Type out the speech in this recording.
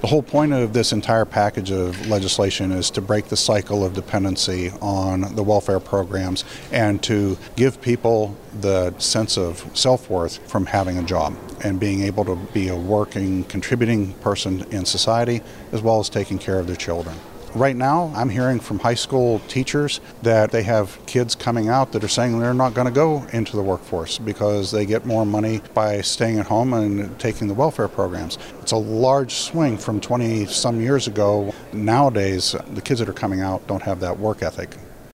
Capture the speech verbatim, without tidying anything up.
The whole point of this entire package of legislation is to break the cycle of dependency on the welfare programs and to give people the sense of self-worth from having a job and being able to be a working, contributing person in society as well as taking care of their children. Right now, I'm hearing from high school teachers that they have kids coming out that are saying they're not going to go into the workforce because they get more money by staying at home and taking the welfare programs. It's a large swing from twenty some years ago. Nowadays, the kids that are coming out don't have that work ethic.